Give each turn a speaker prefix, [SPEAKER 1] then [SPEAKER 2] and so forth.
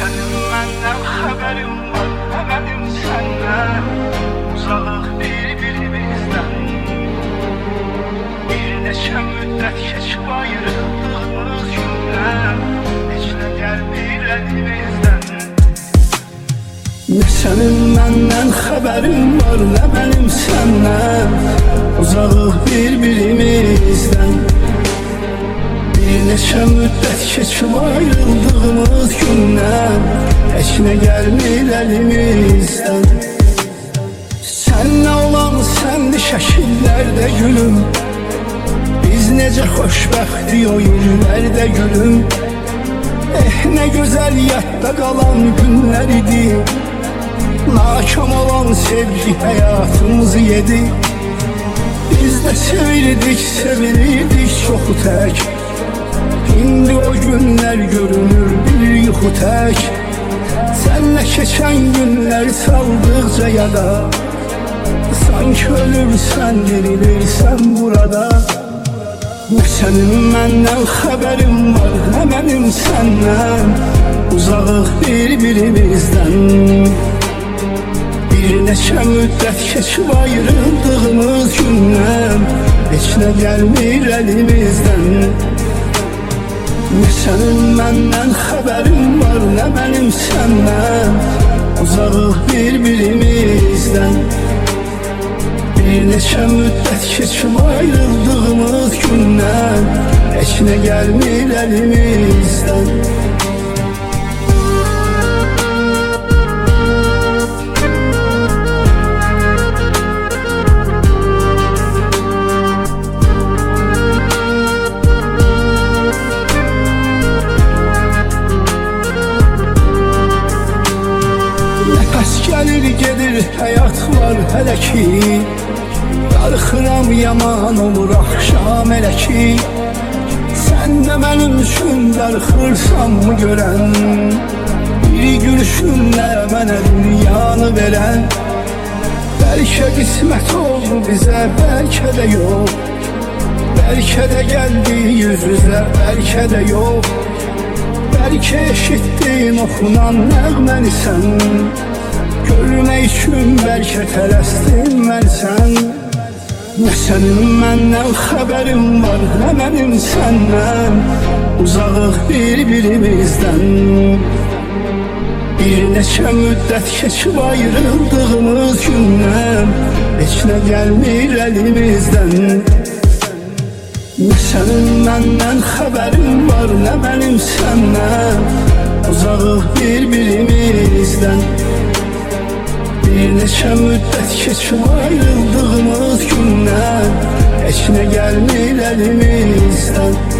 [SPEAKER 1] Senin benden haberin var, hemenim senden. Uzağıq bir-birimizdən. Bir neçə müddət keçib ayrıldığımız gündən. Heç nə gəlmir əlimizdən. Ne senin benden haberin var, ne benim senden. Uzağıq bir-birimizdən. Bir neçə müddət keçib ayrıldığımız gündən. Heç nə gəlmir əlimizdən. Sənlə olan səndi şəkillərdə gülüm. Biz necə xoşbəxtdik o illərdə gülüm. Ne güzel yadda qalan günlər idi. Nakam olan sevgi hayatımızı yedi. Biz de sevildik, sevilirdik çok tek. Şimdi o günler görünür bir yuxu tek. Senle keçen günler saldıkça yada. Sanki ölürsen dirilirsen burada. Ne senin benden haberin var, ne benim senden. Uzağıq bir-birimizdən. Bir neçə müddət keçib ayrıldığımız gündən. Heç nə gəlmir əlimizdən. Ne senin benden haberin var, ne benim senden. Uzağıq bir-birimizdən. Bir neçə müddət keçib ayrıldığımız gündən. Heç nə gəlmir əlimizdən. Nəfəs gəlir gedir həyat var hələ ki. Darıxıram yaman olur axşam elə ki. Sən də mənim üçün darıxırsan mı görən. Bir gülüşünlə mənə dünyanı verən. Bəlkə qismət oldu bizə, bəlkə də yox. Bəlkə də gəldi yüz üzə, bəlkə də yox. Bəlkə eşitdin oxunan nəğməni sən. Görmək üçün bəlkə tələsdin mən sən. Ne senin benden haberin var, ne benim senden. Uzağıq bir-birimizdən. Bir neçə müddət keçib ayrıldığımız gündən. Heç nə gəlmir əlimizdən. Ne senin benden haberin var, ne benim senden. Uzağıq bir-birimizdən. Bir neçə müddət keçib ayrıldığımız gündən. Heç nə gəlmir əlimizdən.